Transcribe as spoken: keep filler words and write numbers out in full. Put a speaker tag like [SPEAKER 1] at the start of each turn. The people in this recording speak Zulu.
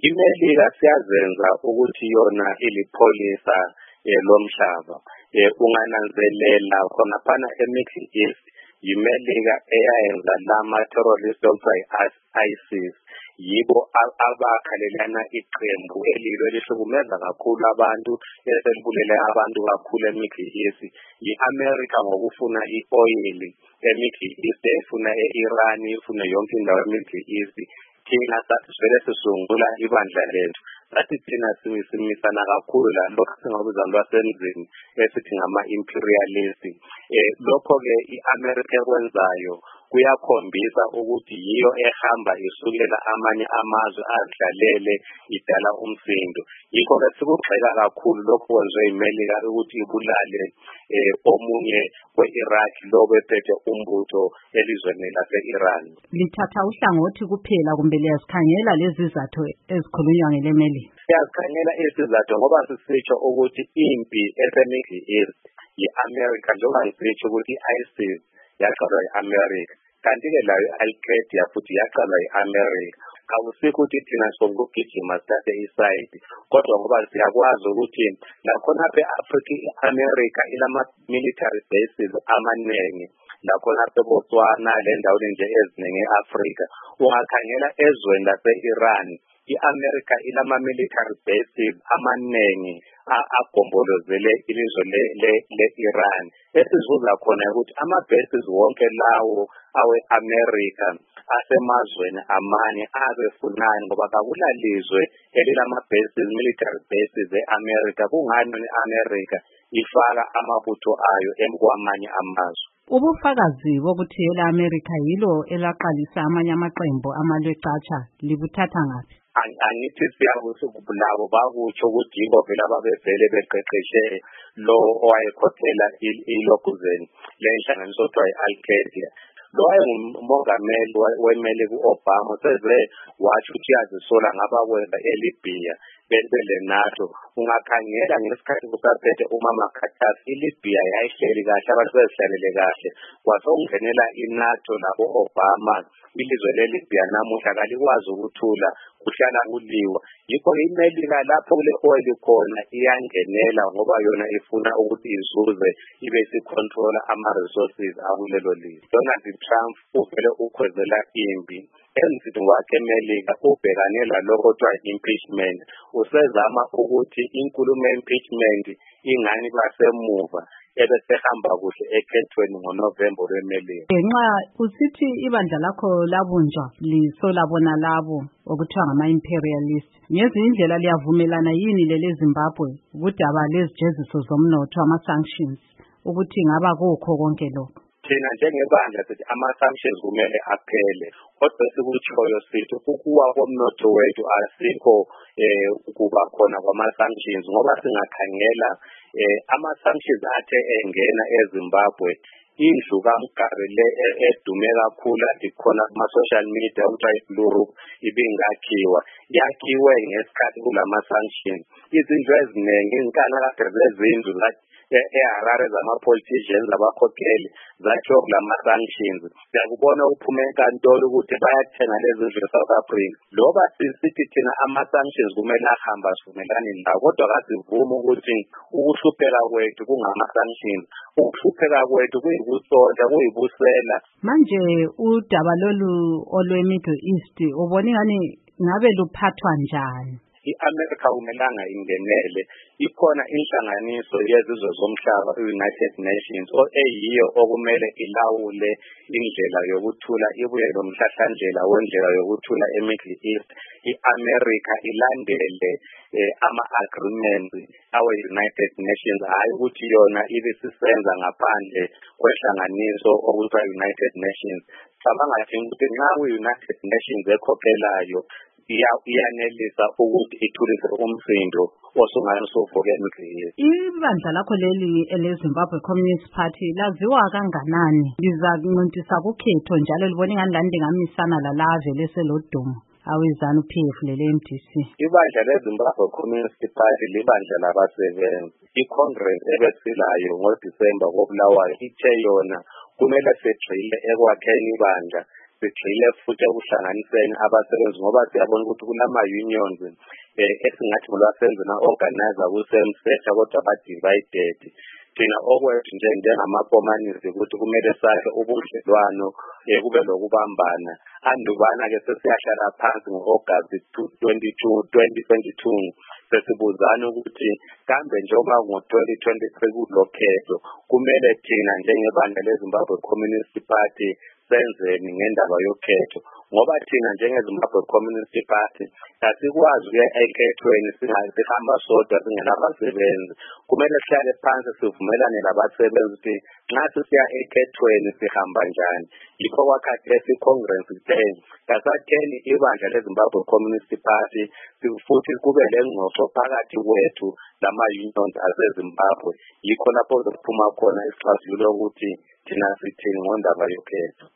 [SPEAKER 1] iMelika siyazenza ukuthi yona ilipholisa lomhlaba. Ungananzelela khona phana eMiddle East iMelika eyayenza lama terrorist ISIS yibo abakhalelana iqembu elilo elihlukumeza kakhulu abantu eselibulele abantu kakhulu eMiddle East. I-America ngokufuna i-oil eMiddle East, efuna e-Iran, ifuna yonke indawo eMiddle East. Thina sathi vele sisungula ibandla lethu sathi thina simisana kakhulu la lokho singabuza lwasemzini esithi ngama-imperialist. Lokho-ke i-America ekwenzayo kuyakhombisa ukuthi yiyo ehamba isukela amanye amazwe adlalele idala umsindo. Yikho-ke sikugxeka kakhulu lokho kwenziwe iMelika ukuthi ibulale omunye we-Iraq lo bephethe umbutho elizweni lase-Iran.
[SPEAKER 2] Lithatha uhlangothi kuphela kumbe liyazikhangela lezi zizathu ezikhulunywa ngeleMelika?
[SPEAKER 1] Siyazikhangela isizathu ngoba sisitsho ukuthi impi eseMiddle East yi-America, njengoba sisitsho ukuthi i-ISIS yaqalwa yi-America, kanti-ke layo i-Al-Qaeda futhi yaqalwa yi-America. Akusikho ukuthi thina sokugijima sithathe isayidi, kodwa ngoba siyakwazi ukuthi lakhona apha e-Africa i-America ilama-military bases amaningi, lakhona apha eBotswana lendaweni nje eziningi e-Africa. Ungakhangela ezweni lase-Iran, i-America ilama-military bases amaningi agombolozele ilizwe le-Iran. Esizuza khona ukuthi ama-bases wonke lawo awe-America asemazweni amanye abefunani ngoba kakulalizwe elilama-bases, military bases e-America. Kungani i-America ifaka amabutho ayo kwamanye amazwe?
[SPEAKER 2] Ubufakazi bokuthi ele-America yilo elaqalisa amanye amaqembu amalwecatsha libuthatha ngaphi?
[SPEAKER 1] Angithi siyakuthi labo bakutsho ukuthi yibo vele ababevele beqeqeshe lo owayekhokhela ilokuzeni lenhlanganiso okuthiwa yi-Al-Qaeda. Lo wayengumongameli weMelika u-Obama seze watsho ukuthi yazisola ngabakwenza eLibya bele NATO. Ungakhangela ngesikhathi kusaphethe uMammar Gaddafi iLibya yayihleli kahle, abantu bezihlalele kahle. Kwasokungenela iNATO labo Obama, ilizwe leLibya namuhla kalikwazi ukuthula, kuhlala kuliwa. Yikho iMelika lapho kule oil khona iyangenela ngoba yona ifuna ukuthi izuze ibe isicontrola ama-resources akulelo lizwe. Donald Trump uvele ukhwezela impi emzini wakhe eMelika, ubhekane lalokho kuthiwa impeachment. Usezama ukuthi inkulumo impeachment ingani basemuva ebesehamba kuhle ekhethweni ngoNovember lweMelika.
[SPEAKER 2] Ngenxa usithi ibandla lakho labunjwa lisola bona labo okuthiwa ngama-imperialist, ngezinye indlela liyavumelana yini lele Zimbabwe kudaba lezijeziso zomnotho, ama-sanctions, ukuthi ngaba kukho konke lokho?
[SPEAKER 1] Thina njengebandla sithi ama-sanctions kumele aphele, kodwa sikutshoyo sithi ukuwa komnotho wethu asikho ukuba khona kwama-sanctions ngoba singakhangela ama-sanctions athe engena eZimbabwe. Indlu kaMugabe le edume kakhulu ikhona kuma-social media okuthiwa i-Blue Roof ibingakhiwa, yakhiwe ngesikhathi kulama-sanctions. Izindlu eziningi inkanakade zezindlu e-Harare zama-politicians abakhokheli zakhiwe kulama-sanctions. Siyakubona uphume enkantolo ukuthi bayathenga lezi ndlu e-South Africa. Loba sisithi thina ama-sanctions kumele ahamba sivumelane lawo, kodwa kasivuma ukuthi ukuhlupheka kwethu kungama-sanctions, ukuhlupheka kwethu kuyibusonja, kuyibusela.
[SPEAKER 2] Manje udaba lolu olwe-Middle East ubona ngani ngabe luphathwa njani?
[SPEAKER 1] I-America kumelanga ingenele. Ikhona inhlanganiso yezizwe zomhlaba, i-United Nations, eyiyo okumele ilawule indlela yokuthula, ibuye lomhlahlandlela wendlela yokuthula eMiddle East. I-America ilandele ama-agreements awe-United Nations, hayi ukuthi yona ibisisenza ngaphandle kwehlanganiso okuthiwa United Nations. Cabanga ukuthi nxa ku-United Nations ekhokhelayo iyanelisa ukuthi ithulise umsindo osungani sovuke eMiddle East.
[SPEAKER 2] Ibandla lakho leli ele-Zimbabwe Communist Party laziwa kanganani? Lizakuncintisa kukhetho njalo libona ingani lani lingamisana lalave leselodumo awezana u-P F lele-M D C?
[SPEAKER 1] Ibandla le-Zimbabwe Communist Party libandla labasebenzi. I-Congress ebesilayo ngoDisemba kobulawayo ithe yona kumele segxile ekwakheni ibandla sigxile futhi ukuhlanganiseni abasebenzi ngoba siyabona ukuthi kulama unions eh esingathi ngolwasenze na organizer ku-same sector kodwa ba-divided. Thina okwethu nje njengamakomanisi ukuthi kumele sakhe ubudlelwano eh kube lokubambana andubana-ke sesiyahlala phansi ngo-August twenty-two twenty twenty-two sesibuzana ukuthi kambe njengoba ngo-twenty twenty-three kulokhetho kumele thina njengebandla leZimbabwe Communist Party senzeni ngendaba yokhetho ngoba thina njengeZimbabwe Communist Party asikwazi ukuya ekhethweni singahamba sodwa singenabasebenzi. Kumele sihlale phansi sivumelane labasebenzi ukuthi nxa sisiya ekhethweni sihamba njani. Yikho kwakhathesi i-Congress Day yasatheni ibandla leZimbabwe Communist Party futhi kube lengxoxo phakathi kwethu lama-unions aseZimbabwe. Yikho lapho kuzophuma khona isixazululo ukuthi thina sithini ngendaba yokhetho.